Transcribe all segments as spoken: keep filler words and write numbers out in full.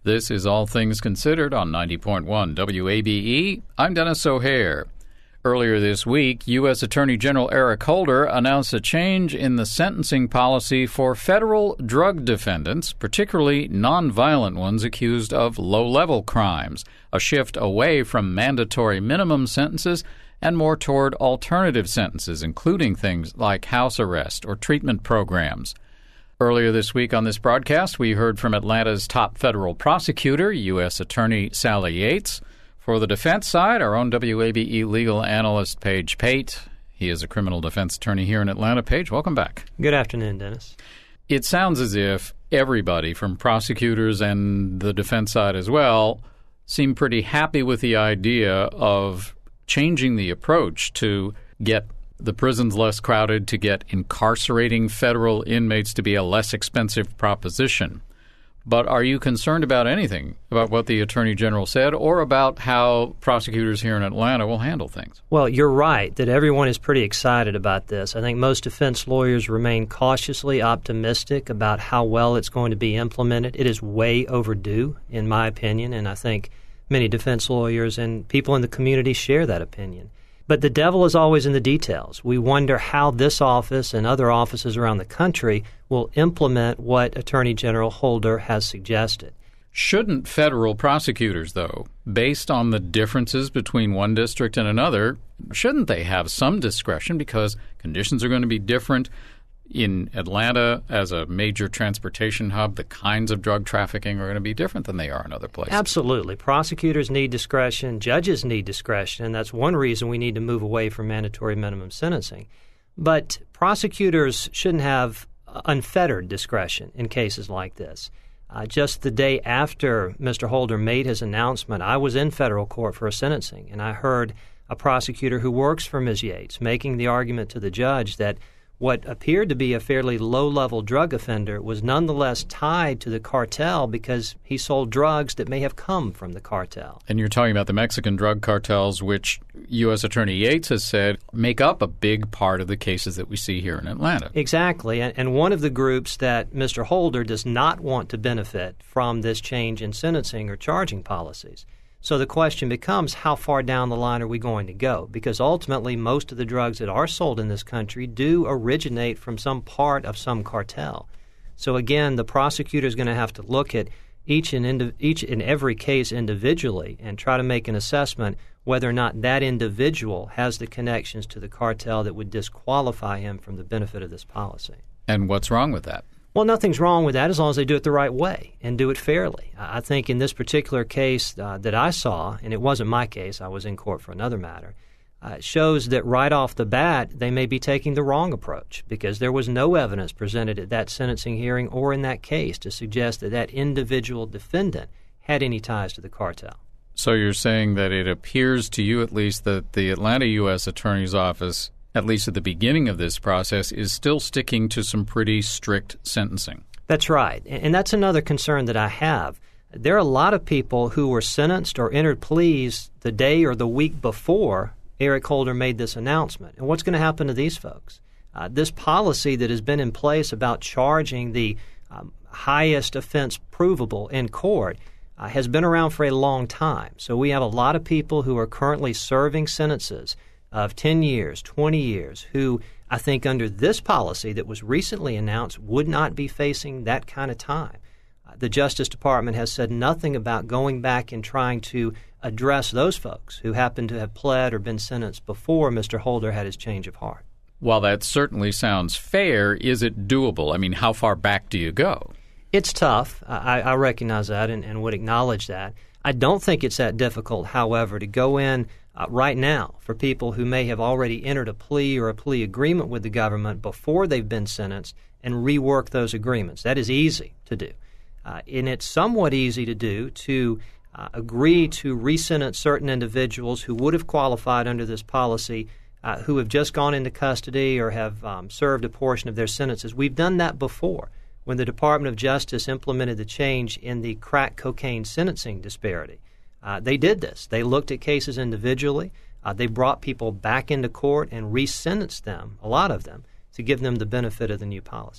This is All Things Considered on ninety point one W A B E. I'm Dennis O'Hare. Earlier this week, U S. Attorney General Eric Holder announced a change in the sentencing policy for federal drug defendants, particularly nonviolent ones accused of low-level crimes, a shift away from mandatory minimum sentences and more toward alternative sentences, including things like house arrest or treatment programs. Earlier this week on this broadcast, we heard from Atlanta's top federal prosecutor, U S. Attorney Sally Yates. For the defense side, our own W A B E legal analyst, Paige Pate. He is a criminal defense attorney here in Atlanta. Paige, welcome back. Good afternoon, Dennis. It sounds as if everybody, from prosecutors and the defense side as well, seem pretty happy with the idea of changing the approach to get the prisons less crowded, to get incarcerating federal inmates to be a less expensive proposition. But are you concerned about anything about what the Attorney General said or about how prosecutors here in Atlanta will handle things? Well, you're right that everyone is pretty excited about this. I think most defense lawyers remain cautiously optimistic about how well it's going to be implemented. It is way overdue, in my opinion, and I think many defense lawyers and people in the community share that opinion. But the devil is always in the details. We wonder how this office and other offices around the country will implement what Attorney General Holder has suggested. Shouldn't federal prosecutors, though, based on the differences between one district and another, shouldn't they have some discretion because conditions are going to be different? In Atlanta, as a major transportation hub, the kinds of drug trafficking are going to be different than they are in other places. Absolutely. Prosecutors need discretion. Judges need discretion. And that's one reason we need to move away from mandatory minimum sentencing. But prosecutors shouldn't have unfettered discretion in cases like this. Uh, just the day after Mister Holder made his announcement, I was in federal court for a sentencing, and I heard a prosecutor who works for Miz Yates making the argument to the judge that what appeared to be a fairly low-level drug offender was nonetheless tied to the cartel because he sold drugs that may have come from the cartel. And you're talking about the Mexican drug cartels, which U S. Attorney Yates has said make up a big part of the cases that we see here in Atlanta. Exactly. And, and one of the groups that Mister Holder does not want to benefit from this change in sentencing or charging policies. So the question becomes, how far down the line are we going to go? Because ultimately, most of the drugs that are sold in this country do originate from some part of some cartel. So again, the prosecutor is going to have to look at each and, indi- each and every case individually and try to make an assessment whether or not that individual has the connections to the cartel that would disqualify him from the benefit of this policy. And what's wrong with that? Well, nothing's wrong with that as long as they do it the right way and do it fairly. I think in this particular case uh, that I saw, and it wasn't my case, I was in court for another matter, uh, shows that right off the bat they may be taking the wrong approach because there was no evidence presented at that sentencing hearing or in that case to suggest that that individual defendant had any ties to the cartel. So you're saying that it appears to you at least that the Atlanta U S. Attorney's Office, at least at the beginning of this process, is still sticking to some pretty strict sentencing. That's right. And that's another concern that I have. There are a lot of people who were sentenced or entered pleas the day or the week before Eric Holder made this announcement. And what's going to happen to these folks? Uh, this policy that has been in place about charging the um, highest offense provable in court uh, has been around for a long time. So we have a lot of people who are currently serving sentences of ten years, twenty years, who I think under this policy that was recently announced would not be facing that kind of time. Uh, the Justice Department has said nothing about going back and trying to address those folks who happen to have pled or been sentenced before Mister Holder had his change of heart. While that certainly sounds fair, is it doable? I mean, how far back do you go? It's tough. I, I recognize that and, and would acknowledge that. I don't think it's that difficult, however, to go in Uh, right now for people who may have already entered a plea or a plea agreement with the government before they've been sentenced and rework those agreements. That is easy to do. Uh, and it's somewhat easy to do to uh, agree to re-sentence certain individuals who would have qualified under this policy uh, who have just gone into custody or have um, served a portion of their sentences. We've done that before when the Department of Justice implemented the change in the crack cocaine sentencing disparity. Uh, they did this. They looked at cases individually. Uh, they brought people back into court and re-sentenced them, a lot of them, to give them the benefit of the new policy.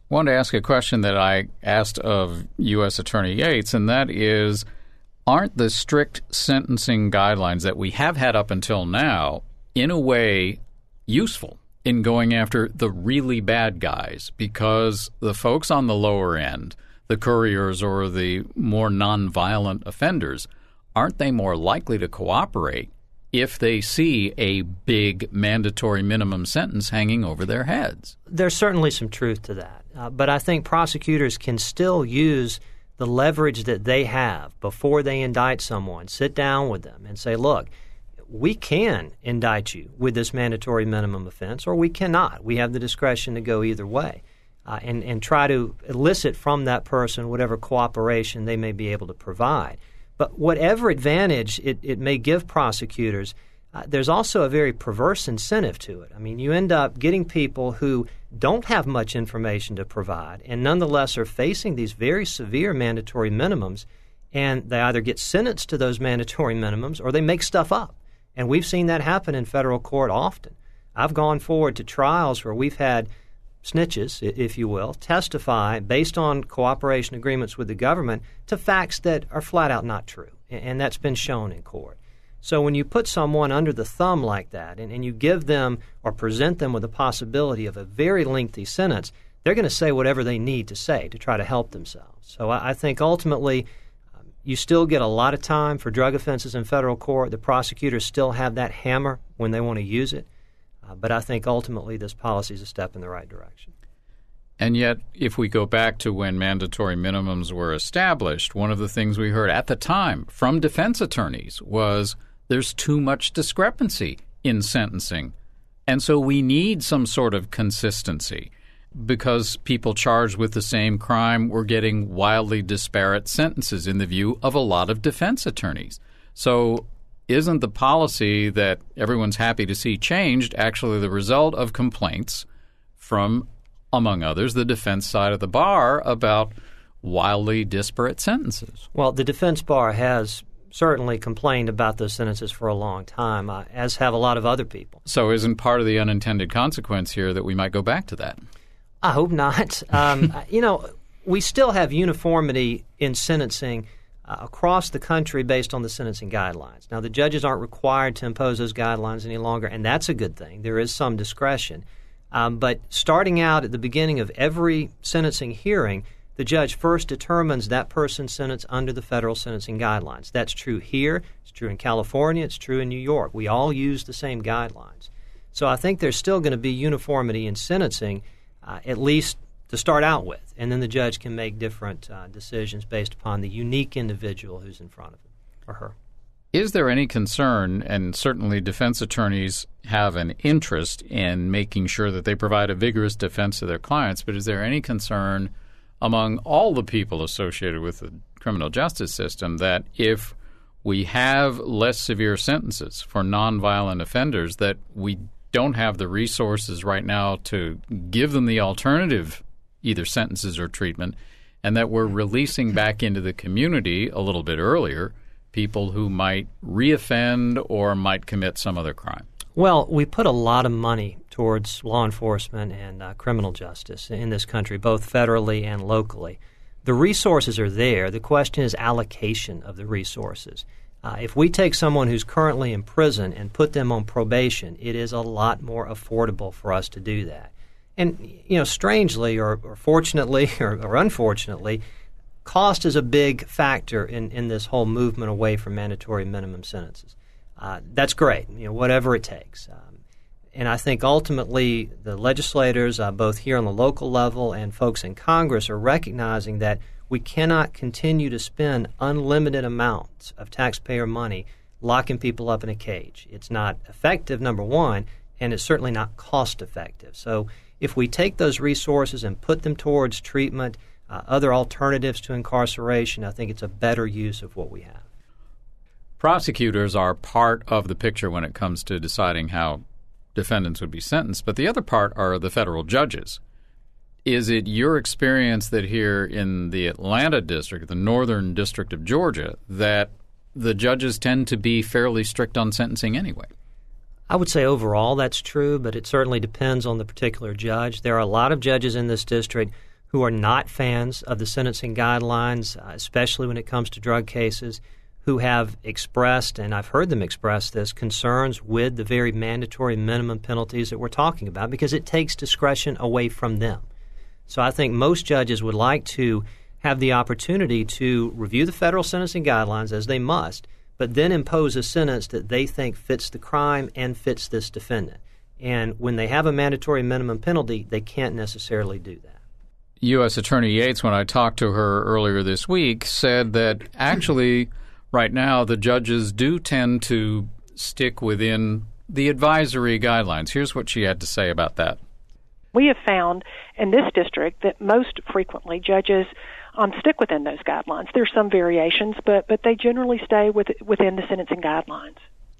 I wanted to ask a question that I asked of U S. Attorney Yates, and that is, aren't the strict sentencing guidelines that we have had up until now, in a way, useful in going after the really bad guys? Because the folks on the lower end, the couriers or the more nonviolent offenders, aren't they more likely to cooperate if they see a big mandatory minimum sentence hanging over their heads? There's certainly some truth to that. Uh, but I think prosecutors can still use the leverage that they have before they indict someone, sit down with them and say, look, we can indict you with this mandatory minimum offense, or we cannot. We have the discretion to go either way, uh, and, and try to elicit from that person whatever cooperation they may be able to provide. But whatever advantage it, it may give prosecutors, uh, there's also a very perverse incentive to it. I mean, you end up getting people who don't have much information to provide and nonetheless are facing these very severe mandatory minimums, and they either get sentenced to those mandatory minimums or they make stuff up. And we've seen that happen in federal court often. I've gone forward to trials where we've had snitches, if you will, testify based on cooperation agreements with the government to facts that are flat out not true, and that's been shown in court. So when you put someone under the thumb like that and, and you give them or present them with the possibility of a very lengthy sentence, they're going to say whatever they need to say to try to help themselves. So I, I think ultimately um, you still get a lot of time for drug offenses in federal court. The prosecutors still have that hammer when they want to use it. Uh, but I think ultimately this policy is a step in the right direction. And yet, if we go back to when mandatory minimums were established, one of the things we heard at the time from defense attorneys was there's too much discrepancy in sentencing. And so we need some sort of consistency because people charged with the same crime were getting wildly disparate sentences in the view of a lot of defense attorneys. So isn't the policy that everyone's happy to see changed actually the result of complaints from, among others, the defense side of the bar about wildly disparate sentences? Well, the defense bar has certainly complained about those sentences for a long time, uh, as have a lot of other people. So isn't part of the unintended consequence here that we might go back to that? I hope not. Um, you know, we still have uniformity in sentencing uh, across the country based on the sentencing guidelines. Now, the judges aren't required to impose those guidelines any longer, and that's a good thing. There is some discretion. Um, but starting out at the beginning of every sentencing hearing, the judge first determines that person's sentence under the federal sentencing guidelines. That's true here. It's true in California. It's true in New York. We all use the same guidelines. So I think there's still going to be uniformity in sentencing, uh, at least to start out with. And then the judge can make different uh, decisions based upon the unique individual who's in front of him or her. Is there any concern, and certainly defense attorneys have an interest in making sure that they provide a vigorous defense to their clients, but is there any concern among all the people associated with the criminal justice system that if we have less severe sentences for nonviolent offenders, that we don't have the resources right now to give them the alternative, either sentences or treatment, and that we're releasing back into the community a little bit earlier people who might reoffend or might commit some other crime? Well, we put a lot of money towards law enforcement and uh, criminal justice in this country, both federally and locally. The resources are there. The question is allocation of the resources. Uh, if we take someone who's currently in prison and put them on probation, it is a lot more affordable for us to do that. And, you know, strangely or, or fortunately or, or unfortunately, cost is a big factor in, in this whole movement away from mandatory minimum sentences. Uh, that's great, you know, whatever it takes. Um, and I think ultimately the legislators, uh, both here on the local level and folks in Congress, are recognizing that we cannot continue to spend unlimited amounts of taxpayer money locking people up in a cage. It's not effective, number one, and it's certainly not cost effective. So if we take those resources and put them towards treatment, uh, other alternatives to incarceration, I think it's a better use of what we have. Prosecutors are part of the picture when it comes to deciding how defendants would be sentenced, but the other part are the federal judges. Is it your experience that here in the Atlanta district, the northern district of Georgia, that the judges tend to be fairly strict on sentencing anyway? I would say overall that's true, but it certainly depends on the particular judge. There are a lot of judges in this district who are not fans of the sentencing guidelines, uh, especially when it comes to drug cases, who have expressed, and I've heard them express this, concerns with the very mandatory minimum penalties that we're talking about because it takes discretion away from them. So I think most judges would like to have the opportunity to review the federal sentencing guidelines, as they must, but then impose a sentence that they think fits the crime and fits this defendant. And when they have a mandatory minimum penalty, they can't necessarily do that. U S. Attorney Yates, when I talked to her earlier this week, said that actually right now the judges do tend to stick within the advisory guidelines. Here's what she had to say about that. We have found in this district that most frequently judges um, stick within those guidelines. There's some variations, but but they generally stay with, within the sentencing guidelines.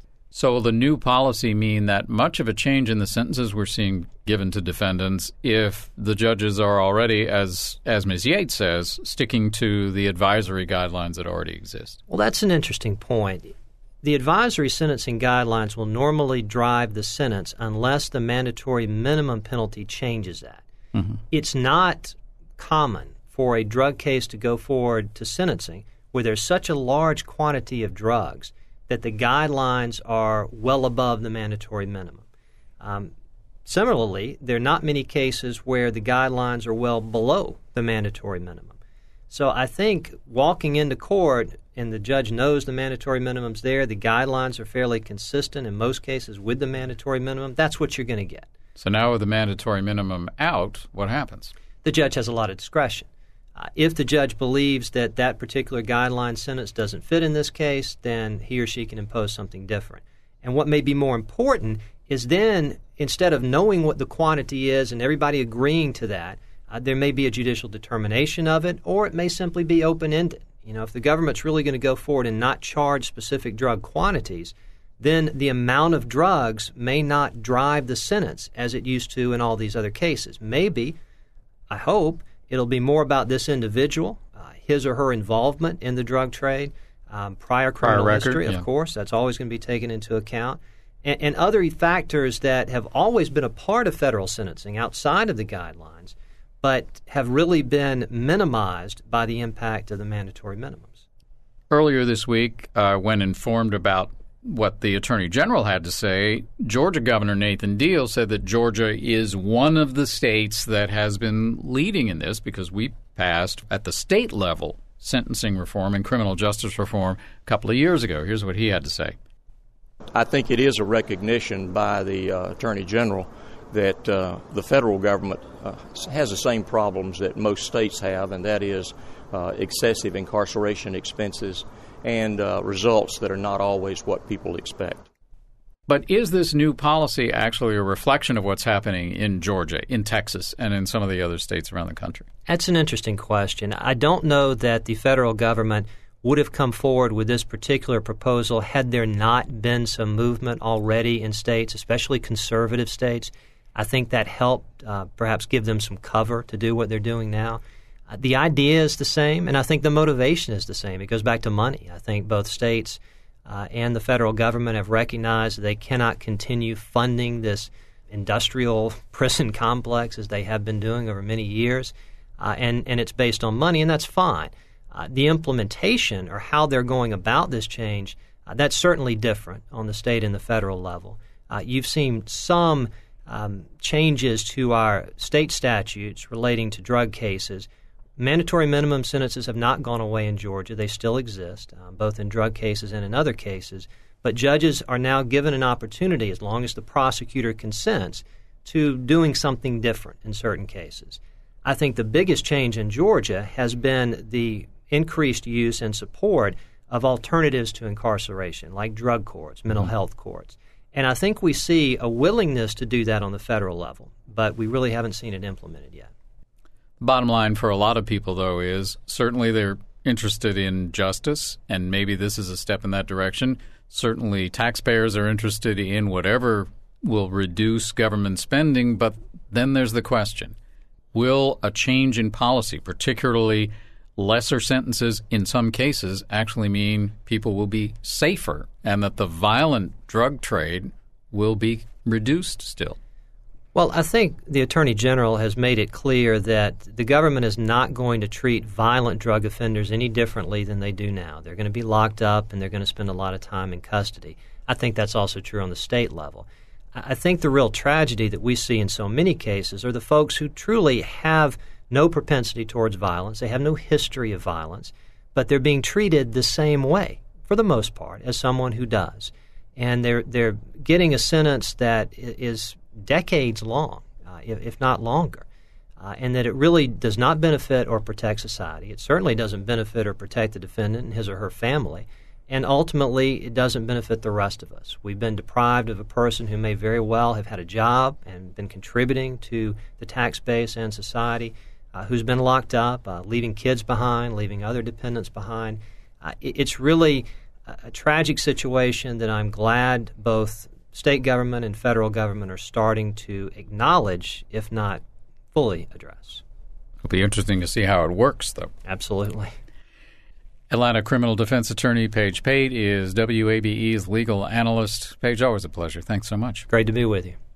So will the new policy mean that much of a change in the sentences we're seeing given to defendants if the judges are already, as as Miz Yates says, sticking to the advisory guidelines that already exist? Well, that's an interesting point. The advisory sentencing guidelines will normally drive the sentence unless the mandatory minimum penalty changes that. Mm-hmm. It's not common for a drug case to go forward to sentencing where there's such a large quantity of drugs that the guidelines are well above the mandatory minimum. Um, similarly, there are not many cases where the guidelines are well below the mandatory minimum. So I think walking into court and the judge knows the mandatory minimum's there, the guidelines are fairly consistent in most cases with the mandatory minimum, that's what you're going to get. So now with the mandatory minimum out, what happens? The judge has a lot of discretion. Uh, if the judge believes that that particular guideline sentence doesn't fit in this case, then he or she can impose something different. And what may be more important is then, instead of knowing what the quantity is and everybody agreeing to that, uh, there may be a judicial determination of it, or it may simply be open-ended. You know, if the government's really going to go forward and not charge specific drug quantities, then the amount of drugs may not drive the sentence as it used to in all these other cases. Maybe, I hope, it'll be more about this individual, uh, his or her involvement in the drug trade, um, prior criminal prior record, history, yeah. Of course. That's always going to be taken into account. And, and other factors that have always been a part of federal sentencing outside of the guidelines, but have really been minimized by the impact of the mandatory minimums. Earlier this week, uh, when informed about what the Attorney General had to say, Georgia Governor Nathan Deal said that Georgia is one of the states that has been leading in this because we passed at the state level sentencing reform and criminal justice reform a couple of years ago. Here's what he had to say. I think it is a recognition by the uh, Attorney General that uh, the federal government uh, has the same problems that most states have, and that is uh, excessive incarceration expenses and uh, results that are not always what people expect. But is this new policy actually a reflection of what's happening in Georgia, in Texas, and in some of the other states around the country? That's an interesting question. I don't know that the federal government would have come forward with this particular proposal had there not been some movement already in states, especially conservative states. I think that helped uh, perhaps give them some cover to do what they're doing now. Uh, the idea is the same, and I think the motivation is the same. It goes back to money. I think both states uh, and the federal government have recognized that they cannot continue funding this industrial prison complex as they have been doing over many years, uh, and, and it's based on money, and that's fine. Uh, the implementation or how they're going about this change, uh, that's certainly different on the state and the federal level. Uh, you've seen some um, changes to our state statutes relating to drug cases. Mandatory minimum sentences have not gone away in Georgia. They still exist, uh, both in drug cases and in other cases. But judges are now given an opportunity, as long as the prosecutor consents, to doing something different in certain cases. I think the biggest change in Georgia has been the increased use and support of alternatives to incarceration, like drug courts, mental mm-hmm. health courts. And I think we see a willingness to do that on the federal level, but we really haven't seen it implemented yet. Bottom line for a lot of people, though, is certainly they're interested in justice, and maybe this is a step in that direction. Certainly taxpayers are interested in whatever will reduce government spending, but then there's the question. Will a change in policy, particularly lesser sentences in some cases, actually mean people will be safer and that the violent drug trade will be reduced still? Well, I think the Attorney General has made it clear that the government is not going to treat violent drug offenders any differently than they do now. They're going to be locked up and they're going to spend a lot of time in custody. I think that's also true on the state level. I think the real tragedy that we see in so many cases are the folks who truly have no propensity towards violence. They have no history of violence, but they're being treated the same way, for the most part, as someone who does. And they're they're getting a sentence that is decades long, uh, if, if not longer, uh, and that it really does not benefit or protect society. It certainly doesn't benefit or protect the defendant and his or her family, and ultimately it doesn't benefit the rest of us. We've been deprived of a person who may very well have had a job and been contributing to the tax base and society, uh, who's been locked up, uh, leaving kids behind, leaving other dependents behind. Uh, it, it's really a, a tragic situation that I'm glad both state government and federal government are starting to acknowledge, if not fully address. It'll be interesting to see how it works, though. Absolutely. Atlanta criminal defense attorney Paige Pate is W A B E's legal analyst. Paige, always a pleasure. Thanks so much. Great to be with you.